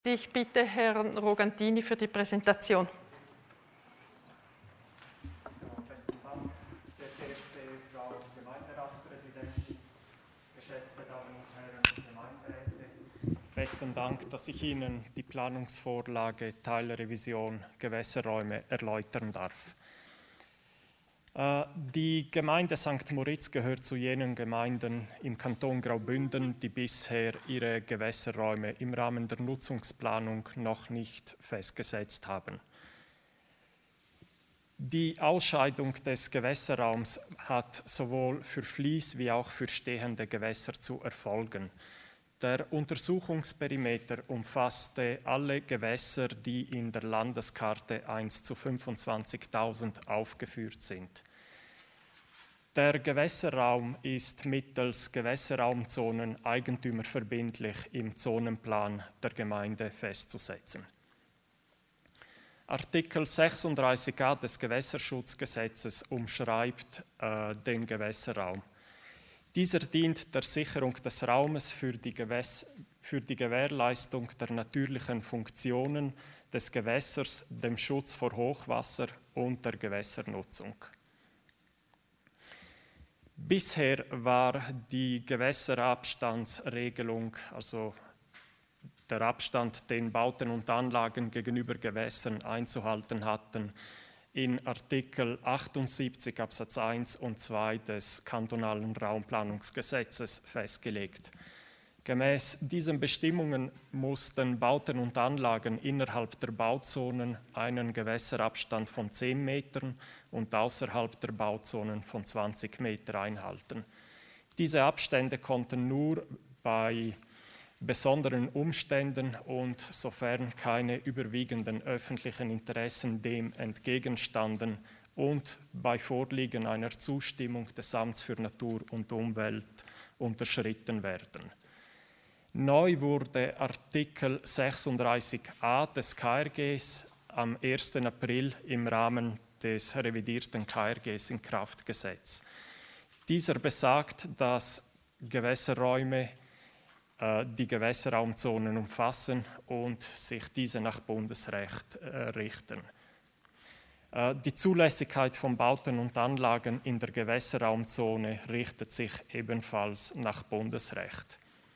Ich bitte Herrn Rogantini für die Präsentation. Besten Dank, sehr geehrte Frau Gemeinderatspräsidentin, geschätzte Damen und Herren Gemeinderäte. Besten Dank, dass ich Ihnen die Planungsvorlage Teilrevision Gewässerräume erläutern darf. Die Gemeinde St. Moritz gehört zu jenen Gemeinden im Kanton Graubünden, die bisher ihre Gewässerräume im Rahmen der Nutzungsplanung noch nicht festgesetzt haben. Die Ausscheidung des Gewässerraums hat sowohl für Fließ- wie auch für stehende Gewässer zu erfolgen. Der Untersuchungsperimeter umfasste alle Gewässer, die in der Landeskarte 1:25.000 aufgeführt sind. Der Gewässerraum ist mittels Gewässerraumzonen eigentümerverbindlich im Zonenplan der Gemeinde festzusetzen. Artikel 36a des Gewässerschutzgesetzes umschreibt den Gewässerraum. Dieser dient der Sicherung des Raumes für die Gewährleistung der natürlichen Funktionen des Gewässers, dem Schutz vor Hochwasser und der Gewässernutzung. Bisher war die Gewässerabstandsregelung, also der Abstand, den Bauten und Anlagen gegenüber Gewässern einzuhalten hatten, in Artikel 78 Absatz 1 und 2 des kantonalen Raumplanungsgesetzes festgelegt. Gemäß diesen Bestimmungen mussten Bauten und Anlagen innerhalb der Bauzonen einen Gewässerabstand von 10 Metern und außerhalb der Bauzonen von 20 Meter einhalten. Diese Abstände konnten nur bei besonderen Umständen und sofern keine überwiegenden öffentlichen Interessen dem entgegenstanden und bei Vorliegen einer Zustimmung des Amts für Natur und Umwelt unterschritten werden. Neu wurde Artikel 36a des KRGs am 1. April im Rahmen des revidierten KRGs in Kraft gesetzt. Dieser besagt, dass Gewässerräume die Gewässerraumzonen umfassen und sich diese nach Bundesrecht richten. Die Zulässigkeit von Bauten und Anlagen in der Gewässerraumzone richtet sich ebenfalls nach Bundesrecht.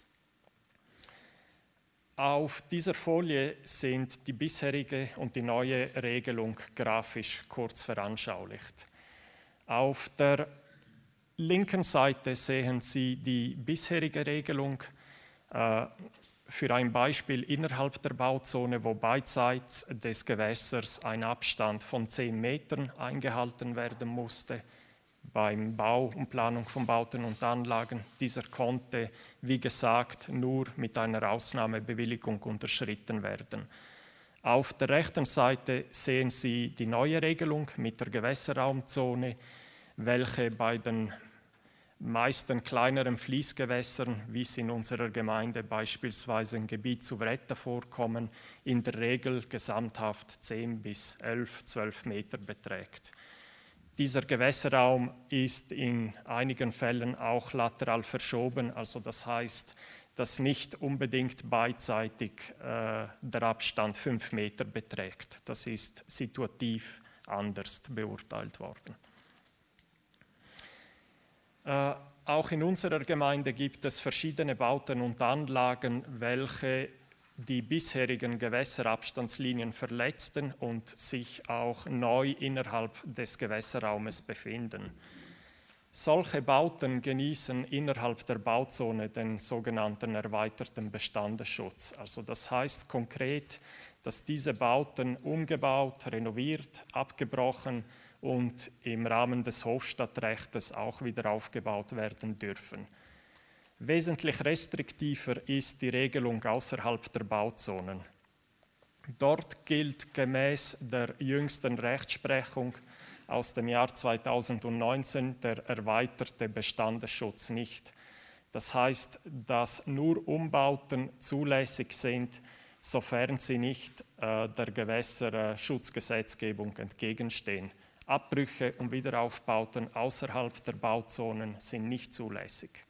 Auf dieser Folie sind die bisherige und die neue Regelung grafisch kurz veranschaulicht. Auf der linken Seite sehen Sie die bisherige Regelung für ein Beispiel innerhalb der Bauzone, wo beidseits des Gewässers ein Abstand von 10 Metern eingehalten werden musste. Beim Bau und Planung von Bauten und Anlagen, dieser konnte, wie gesagt, nur mit einer Ausnahmebewilligung unterschritten werden. Auf der rechten Seite sehen Sie die neue Regelung mit der Gewässerraumzone, welche bei den meisten kleineren Fließgewässern, wie es in unserer Gemeinde beispielsweise im Gebiet zu Wretta vorkommen, in der Regel gesamthaft 10 bis 12 Meter beträgt. Dieser Gewässerraum ist in einigen Fällen auch lateral verschoben, also das heißt, dass nicht unbedingt beidseitig der Abstand 5 Meter beträgt. Das ist situativ anders beurteilt worden. Auch in unserer Gemeinde gibt es verschiedene Bauten und Anlagen, welche die bisherigen Gewässerabstandslinien verletzten und sich auch neu innerhalb des Gewässerraumes befinden. Solche Bauten genießen innerhalb der Bauzone den sogenannten erweiterten Bestandesschutz. Also das heißt konkret, dass diese Bauten umgebaut, renoviert, abgebrochen und im Rahmen des Hofstadtrechtes auch wieder aufgebaut werden dürfen. Wesentlich restriktiver ist die Regelung außerhalb der Bauzonen. Dort gilt gemäß der jüngsten Rechtsprechung aus dem Jahr 2019 der erweiterte Bestandesschutz nicht. Das heißt, dass nur Umbauten zulässig sind, sofern sie nicht der Gewässerschutzgesetzgebung entgegenstehen. Abbrüche und Wiederaufbauten außerhalb der Bauzonen sind nicht zulässig.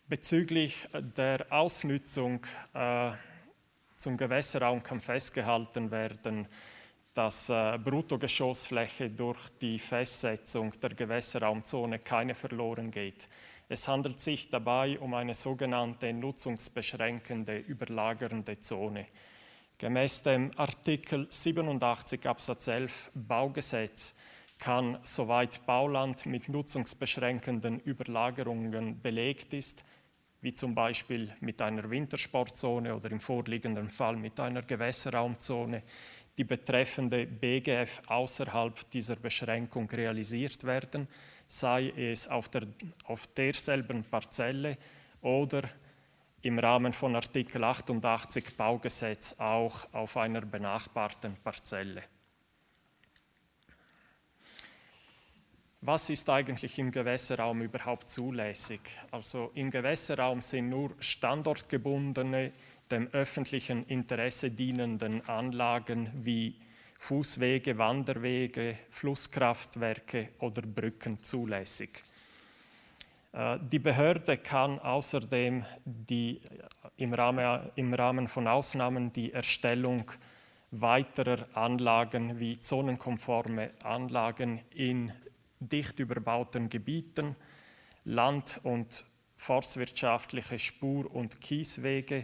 Bezüglich der Ausnutzung zum Gewässerraum kann festgehalten werden, dass Bruttogeschossfläche durch die Festsetzung der Gewässerraumzone keine verloren geht. Es handelt sich dabei um eine sogenannte nutzungsbeschränkende, überlagernde Zone. Gemäß dem Artikel 87 Absatz 11 Baugesetz kann, soweit Bauland mit nutzungsbeschränkenden Überlagerungen belegt ist, wie zum Beispiel mit einer Wintersportzone oder im vorliegenden Fall mit einer Gewässerraumzone, die betreffende BGF außerhalb dieser Beschränkung realisiert werden, sei es auf derselben Parzelle oder im Rahmen von Artikel 88 Baugesetz auch auf einer benachbarten Parzelle. Was ist eigentlich im Gewässerraum überhaupt zulässig? Also im Gewässerraum sind nur standortgebundene, dem öffentlichen Interesse dienenden Anlagen wie Fußwege, Wanderwege, Flusskraftwerke oder Brücken zulässig. Die Behörde kann außerdem im Rahmen von Ausnahmen die Erstellung weiterer Anlagen wie zonenkonforme Anlagen in dicht überbauten Gebieten, land- und forstwirtschaftliche Spur- und Kieswege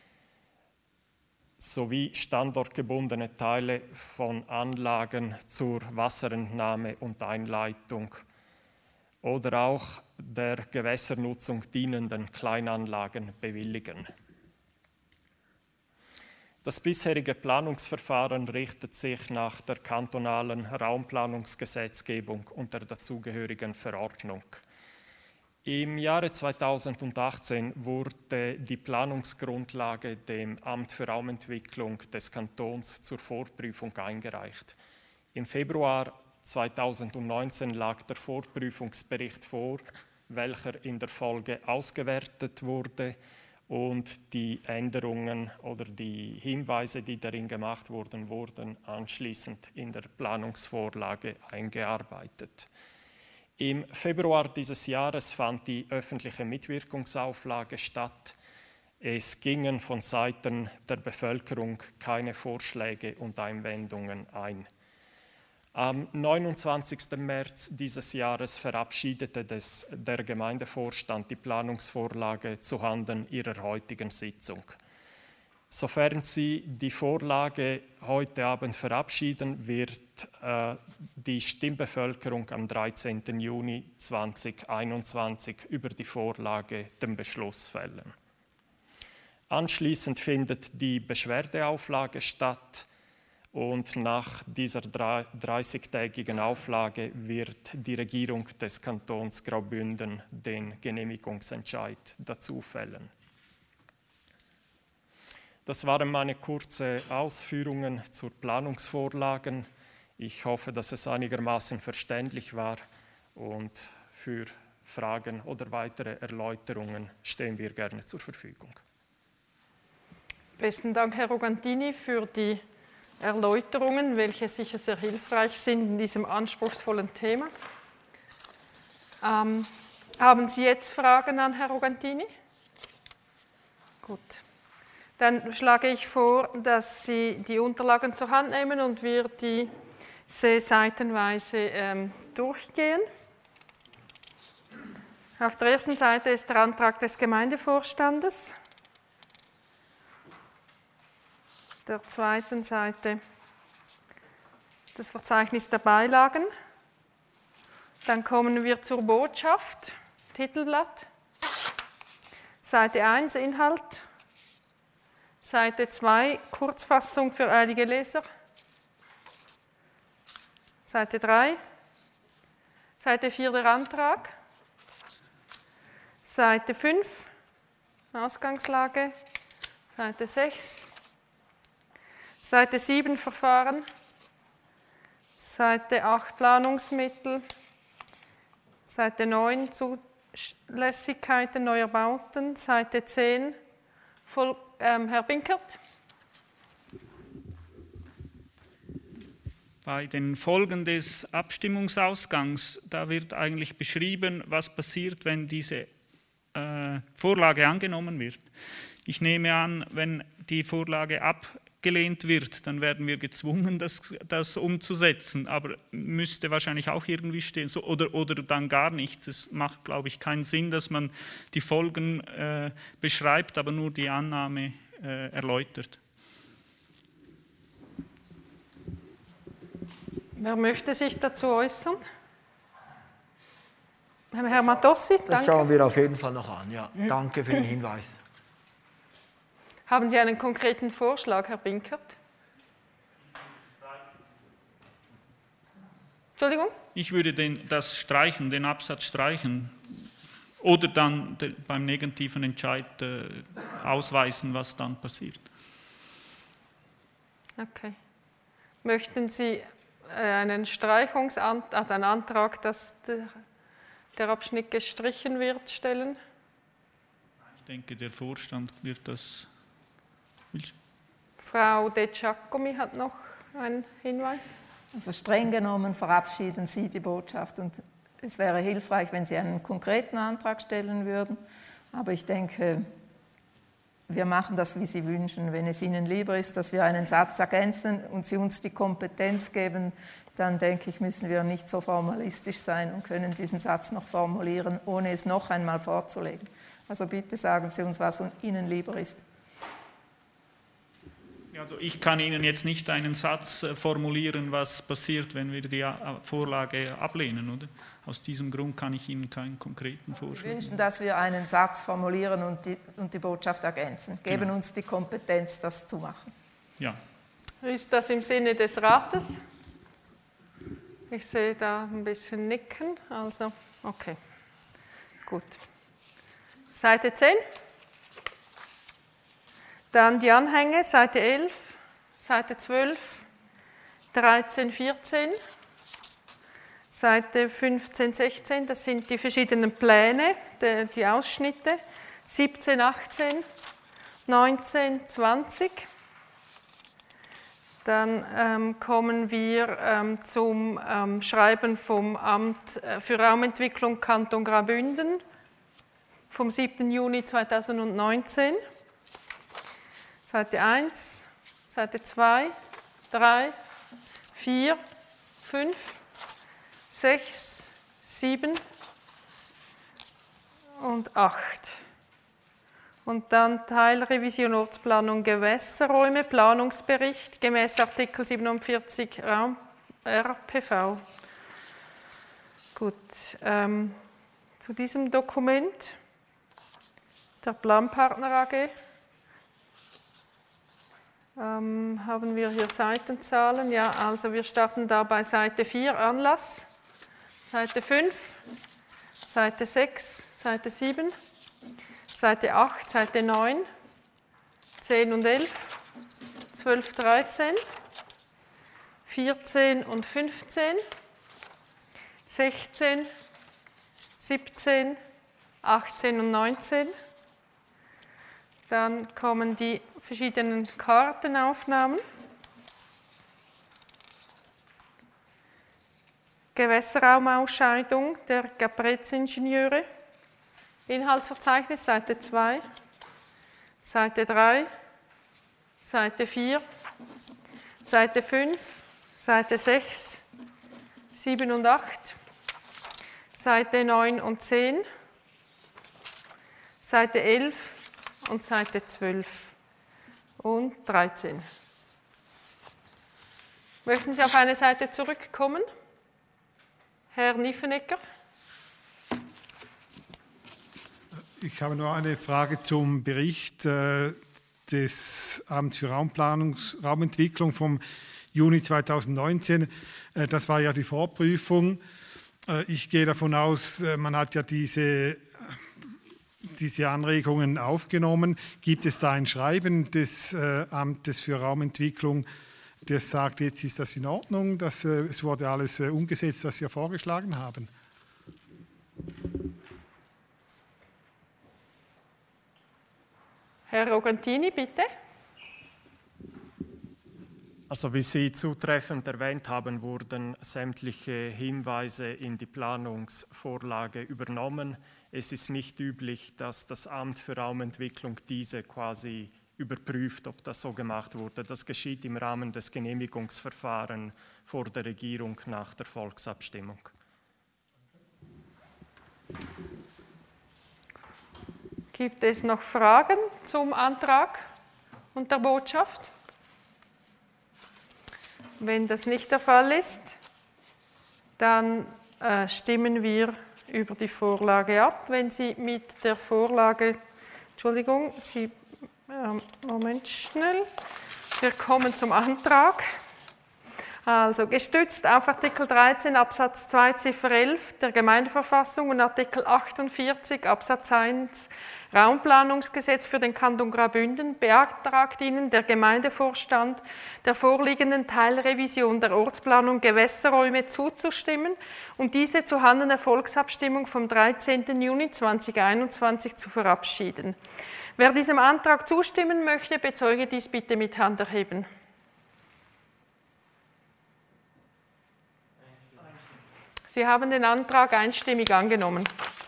sowie standortgebundene Teile von Anlagen zur Wasserentnahme und Einleitung oder auch der Gewässernutzung dienenden Kleinanlagen bewilligen. Das bisherige Planungsverfahren richtet sich nach der kantonalen Raumplanungsgesetzgebung und der dazugehörigen Verordnung. Im Jahre 2018 wurde die Planungsgrundlage dem Amt für Raumentwicklung des Kantons zur Vorprüfung eingereicht. Im Februar 2019 lag der Vorprüfungsbericht vor, welcher in der Folge ausgewertet wurde und die Änderungen oder die Hinweise, die darin gemacht wurden, wurden anschließend in der Planungsvorlage eingearbeitet. Im Februar dieses Jahres fand die öffentliche Mitwirkungsauflage statt. Es gingen von Seiten der Bevölkerung keine Vorschläge und Einwendungen ein. Am 29. März dieses Jahres verabschiedete der Gemeindevorstand die Planungsvorlage zuhanden ihrer heutigen Sitzung. Sofern Sie die Vorlage heute Abend verabschieden, wird die Stimmbevölkerung am 13. Juni 2021 über die Vorlage den Beschluss fällen. Anschließend findet die Beschwerdeauflage statt und nach dieser 30-tägigen Auflage wird die Regierung des Kantons Graubünden den Genehmigungsentscheid dazu fällen. Das waren meine kurzen Ausführungen zur Planungsvorlagen. Ich hoffe, dass es einigermaßen verständlich war und für Fragen oder weitere Erläuterungen stehen wir gerne zur Verfügung. Besten Dank, Herr Rogantini, für die Erläuterungen, welche sicher sehr hilfreich sind in diesem anspruchsvollen Thema. Haben Sie jetzt Fragen an Herrn Rogantini? Gut. Dann schlage ich vor, dass Sie die Unterlagen zur Hand nehmen und wir diese seitenweise durchgehen. Auf der ersten Seite ist der Antrag des Gemeindevorstandes. Auf der zweiten Seite das Verzeichnis der Beilagen. Dann kommen wir zur Botschaft, Titelblatt. Seite 1 Inhalt. Seite 2 Kurzfassung für einige Leser. Seite 3. Seite 4 der Antrag. Seite 5 Ausgangslage. Seite 6. Seite 7 Verfahren. Seite 8 Planungsmittel. Seite 9 Zulässigkeiten neuer Bauten. Seite 10 Herr Binkert. Bei den Folgen des Abstimmungsausgangs, da wird eigentlich beschrieben, was passiert, wenn diese Vorlage angenommen wird. Ich nehme an, wenn die Vorlage abgelehnt wird, dann werden wir gezwungen, das umzusetzen, aber müsste wahrscheinlich auch irgendwie stehen, so, oder dann gar nichts. Es macht, glaube ich, keinen Sinn, dass man die Folgen beschreibt, aber nur die Annahme erläutert. Wer möchte sich dazu äußern? Herr Matossi, danke. Das schauen wir auf jeden Fall noch an. Ja. Danke für den Hinweis. Haben Sie einen konkreten Vorschlag, Herr Binkert? Entschuldigung? Ich würde das streichen, den Absatz streichen oder dann beim negativen Entscheid ausweisen, was dann passiert. Okay. Möchten Sie einen also einen Antrag, dass der Abschnitt gestrichen wird, stellen? Ich denke, der Vorstand wird das. Frau De Giacomi hat noch einen Hinweis. Also streng genommen verabschieden Sie die Botschaft und es wäre hilfreich, wenn Sie einen konkreten Antrag stellen würden. Aber ich denke, wir machen das, wie Sie wünschen. Wenn es Ihnen lieber ist, dass wir einen Satz ergänzen und Sie uns die Kompetenz geben, dann denke ich, müssen wir nicht so formalistisch sein und können diesen Satz noch formulieren, ohne es noch einmal vorzulegen. Also bitte sagen Sie uns, was Ihnen lieber ist. Also ich kann Ihnen jetzt nicht einen Satz formulieren, was passiert, wenn wir die Vorlage ablehnen, oder? Aus diesem Grund kann ich Ihnen keinen konkreten Vorschlag. Sie wünschen, dass wir einen Satz formulieren und die Botschaft ergänzen. Geben uns die Kompetenz, das zu machen. Ja. Ist das im Sinne des Rates? Ich sehe da ein bisschen Nicken, also okay, gut. Seite 10. Dann die Anhänge, Seite 11, Seite 12, 13, 14, Seite 15, 16, das sind die verschiedenen Pläne, die Ausschnitte, 17, 18, 19, 20. Dann kommen wir zum Schreiben vom Amt für Raumentwicklung Kanton Graubünden vom 7. Juni 2019. Seite 1, Seite 2, 3, 4, 5, 6, 7 und 8. Und dann Teilrevision Ortsplanung Gewässerräume, Planungsbericht gemäß Artikel 47 Raum RPV. Gut, zu diesem Dokument der Planpartner AG haben wir hier Seitenzahlen. Ja, also wir starten da bei Seite 4, Anlass, Seite 5, Seite 6, Seite 7, Seite 8, Seite 9, 10 und 11, 12, 13, 14 und 15, 16, 17, 18 und 19. Dann kommen die verschiedenen Kartenaufnahmen. Gewässerraumausscheidung der Caprez-Ingenieure. Inhaltsverzeichnis Seite 2, Seite 3, Seite 4, Seite 5, Seite 6, 7 und 8, Seite 9 und 10, Seite 11 und Seite 12 und 13. Möchten Sie auf eine Seite zurückkommen? Herr Nyffenegger? Ich habe nur eine Frage zum Bericht des Amts für Raumentwicklung vom Juni 2019. Das war ja die Vorprüfung. Ich gehe davon aus, man hat ja diese Anregungen aufgenommen. Gibt es da ein Schreiben des Amtes für Raumentwicklung, das sagt, jetzt ist das in Ordnung, es wurde alles umgesetzt, was wir vorgeschlagen haben? Herr Rogantini, bitte. Also wie Sie zutreffend erwähnt haben, wurden sämtliche Hinweise in die Planungsvorlage übernommen. Es ist nicht üblich, dass das Amt für Raumentwicklung diese quasi überprüft, ob das so gemacht wurde. Das geschieht im Rahmen des Genehmigungsverfahrens vor der Regierung nach der Volksabstimmung. Gibt es noch Fragen zum Antrag und der Botschaft? Wenn das nicht der Fall ist, dann stimmen wir über die Vorlage ab. Wenn Sie mit der Vorlage, Entschuldigung, Moment schnell, wir kommen zum Antrag. Also gestützt auf Artikel 13 Absatz 2 Ziffer 11 der Gemeindeverfassung und Artikel 48 Absatz 1 Raumplanungsgesetz für den Kanton Graubünden beantragt Ihnen der Gemeindevorstand der vorliegenden Teilrevision der Ortsplanung Gewässerräume zuzustimmen und diese zuhanden der Volksabstimmung vom 13. Juni 2021 zu verabschieden. Wer diesem Antrag zustimmen möchte, bezeuge dies bitte mit Hand erheben. Sie haben den Antrag einstimmig angenommen.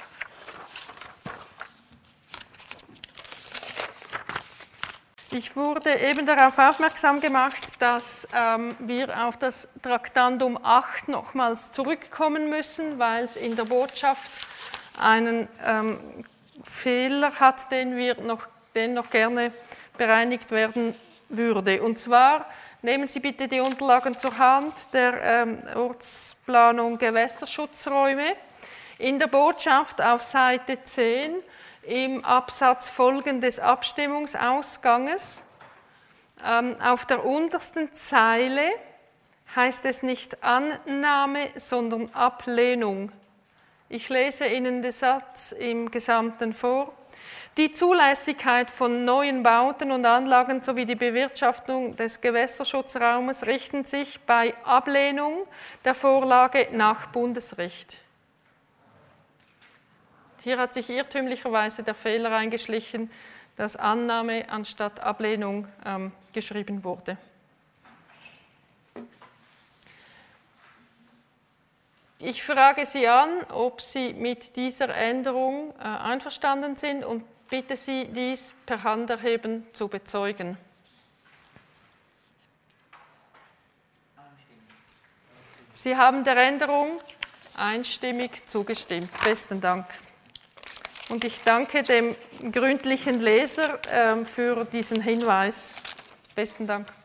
Ich wurde eben darauf aufmerksam gemacht, dass wir auf das Traktandum 8 nochmals zurückkommen müssen, weil es in der Botschaft einen Fehler hat, den noch gerne bereinigt werden würde. Und zwar nehmen Sie bitte die Unterlagen zur Hand der Ortsplanung Gewässerschutzräume. In der Botschaft auf Seite 10 im Absatz Folgen des Abstimmungsausganges auf der untersten Zeile heißt es nicht Annahme, sondern Ablehnung. Ich lese Ihnen den Satz im Gesamten vor. Die Zulässigkeit von neuen Bauten und Anlagen sowie die Bewirtschaftung des Gewässerschutzraumes richten sich bei Ablehnung der Vorlage nach Bundesrecht. Hier hat sich irrtümlicherweise der Fehler eingeschlichen, dass Annahme anstatt Ablehnung geschrieben wurde. Ich frage Sie an, ob Sie mit dieser Änderung einverstanden sind und bitte Sie, dies per Handerheben zu bezeugen. Sie haben der Änderung einstimmig zugestimmt. Besten Dank. Und ich danke dem gründlichen Leser für diesen Hinweis. Besten Dank.